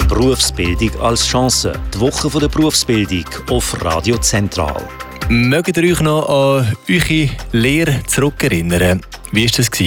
Berufsbildung als Chance. Die Woche der Berufsbildung auf Radio Zentral. Mögt ihr euch noch an eure Lehre zurückerinnern? Wie war das?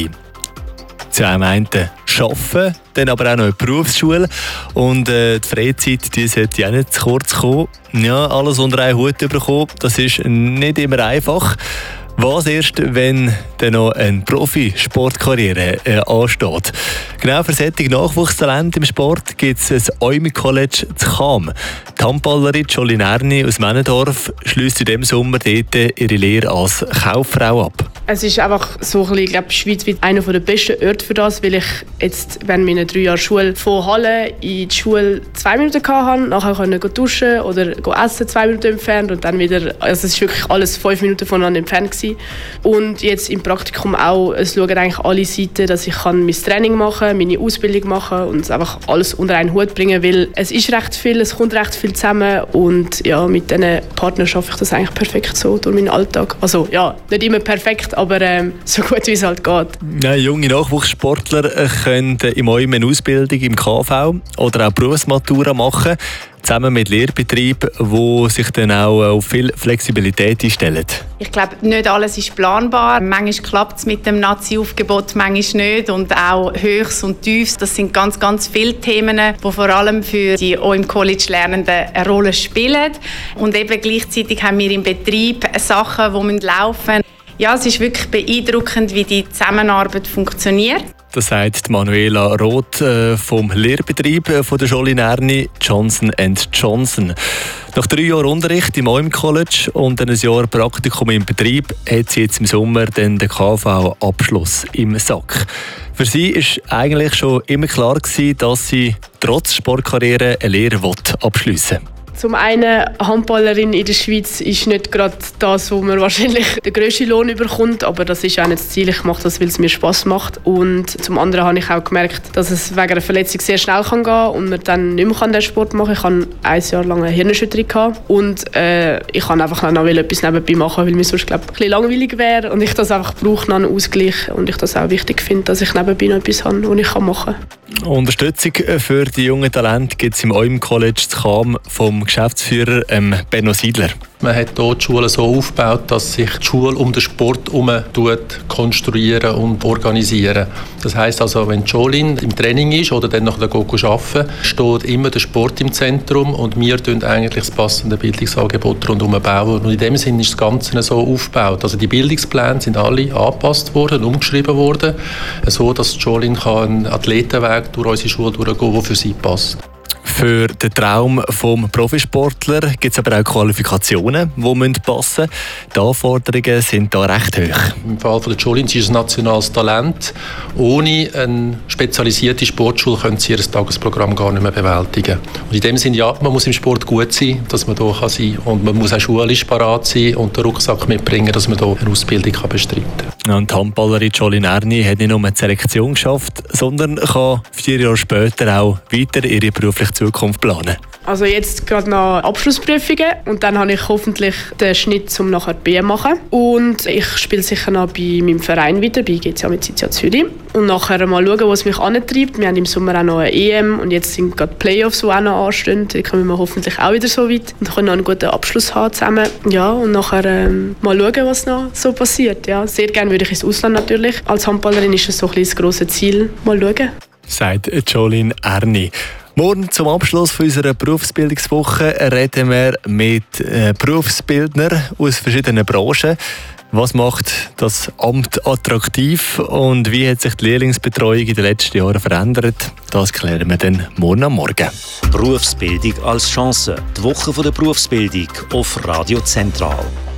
Zu einem einen Arbeiten, dann aber auch noch in der Berufsschule. Und die Freizeit, die sollte auch nicht zu kurz kommen. Ja, alles unter einen Hut bekommen, das ist nicht immer einfach. Was erst, wenn dann noch eine Profisportkarriere ansteht. Genau für solche Nachwuchstalente im Sport gibt es ein Oimi-College zu Cham. Die Handballerin Jolin Erni aus Männendorf schliesst in diesem Sommer dort ihre Lehre als Kauffrau ab. Es ist einfach so ein bisschen, ich glaube, schweizweit einer der besten Orte für das, weil ich jetzt während meiner 3 Jahre Schule von Halle in die Schule 2 Minuten hatte, nachher konnte ich duschen oder essen 2 Minuten entfernt und dann wieder, also es ist wirklich alles 5 Minuten voneinander entfernt gewesen. Und jetzt im Praktikum auch, es schauen eigentlich alle Seiten, dass ich mein Training machen kann, meine Ausbildung machen und es einfach alles unter einen Hut bringen, weil es ist recht viel, es kommt recht viel zusammen und ja, mit diesen Partnern schaffe ich das eigentlich perfekt so durch meinen Alltag. Also ja, nicht immer perfekt, aber so gut wie es halt geht. Ja, junge Nachwuchssportler können im OIM eine Ausbildung im KV oder auch Berufsmatura machen, zusammen mit Lehrbetrieben, die sich dann auch auf viel Flexibilität einstellen. Ich glaube, nicht alles ist planbar. Manchmal klappt es mit dem Nazi-Aufgebot, manchmal nicht. Und auch Höchst und Tiefs, das sind ganz, ganz viele Themen, die vor allem für die OIM-College-Lernenden eine Rolle spielen. Und eben gleichzeitig haben wir im Betrieb Sachen, die laufen müssen. Ja, es ist wirklich beeindruckend, wie die Zusammenarbeit funktioniert. Das sagt Manuela Roth vom Lehrbetrieb von der Jolin Erni Johnson & Johnson. Nach 3 Jahren Unterricht im OIM College und ein Jahr Praktikum im Betrieb hat sie jetzt im Sommer den KV-Abschluss im Sack. Für sie war eigentlich schon immer klar, dass sie trotz Sportkarriere eine Lehre abschliessen will. Zum einen, Handballerin in der Schweiz ist nicht gerade das, wo man wahrscheinlich den grössten Lohn bekommt, aber das ist auch nicht das Ziel. Ich mache das, weil es mir Spass macht. Und zum anderen habe ich auch gemerkt, dass es wegen einer Verletzung sehr schnell gehen kann und man dann nicht mehr den Sport machen kann. Ich hatte 1 Jahr lang eine Hirnerschütterung und ich kann einfach noch etwas nebenbei machen, weil mir sonst glaube ich, ein bisschen langweilig wäre und ich das einfach brauche, noch einen Ausgleich und ich das auch wichtig finde, dass ich nebenbei noch etwas habe, was ich machen kann. Unterstützung für die jungen Talente gibt es im OIM College zu Cham vom Geschäftsführer Benno Siedler. Man hat hier die Schule so aufgebaut, dass sich die Schule um den Sport herum konstruieren und organisieren. Das heisst also, wenn Jolin im Training ist oder dann nachher arbeiten, steht immer der Sport im Zentrum und wir bauen eigentlich das passende Bildungsangebot rundherum bauen. Und in dem Sinne ist das Ganze so aufgebaut. Also die Bildungspläne sind alle angepasst worden, umgeschrieben worden, so dass Jolin einen Athletenweg durch unsere Schule durchgehen kann, der für sie passt. Für den Traum des Profisportlers gibt es aber auch Qualifikationen, die passen müssen. Die Anforderungen sind da recht hoch. Im Fall von der Jolin ist es ein nationales Talent. Ohne eine spezialisierte Sportschule können sie ihr Tagesprogramm gar nicht mehr bewältigen. Und in dem Sinne, ja, man muss im Sport gut sein, dass man hier sein kann. Und man muss auch schulisch parat sein und den Rucksack mitbringen, dass man hier eine Ausbildung bestreiten kann. Und die Handballerin Jolin Erni hat nicht nur die Selektion geschafft, sondern kann 4 Jahre später auch weiter ihre berufliche Zukunft planen. Also jetzt gerade noch Abschlussprüfungen und dann habe ich hoffentlich den Schnitt, um nachher die BM zu machen. Und ich spiele sicher noch bei meinem Verein weiter, bei GC Amicizia Zürich. Und nachher mal schauen, was mich antreibt. Wir haben im Sommer auch noch eine EM und jetzt sind gerade Playoffs, die auch noch anstehen. Da kommen wir hoffentlich auch wieder so weit und können noch einen guten Abschluss haben zusammen. Ja, und nachher mal schauen, was noch so passiert. Ja, sehr gerne würde ich ins Ausland natürlich. Als Handballerin ist das so ein bisschen das grosse Ziel. Mal schauen. Sagt Jolin Erni. Morgen zum Abschluss unserer Berufsbildungswoche reden wir mit Berufsbildnern aus verschiedenen Branchen. Was macht das Amt attraktiv und wie hat sich die Lehrlingsbetreuung in den letzten Jahren verändert? Das klären wir dann morgen am Morgen. Berufsbildung als Chance. Die Woche der Berufsbildung auf Radio Zentral.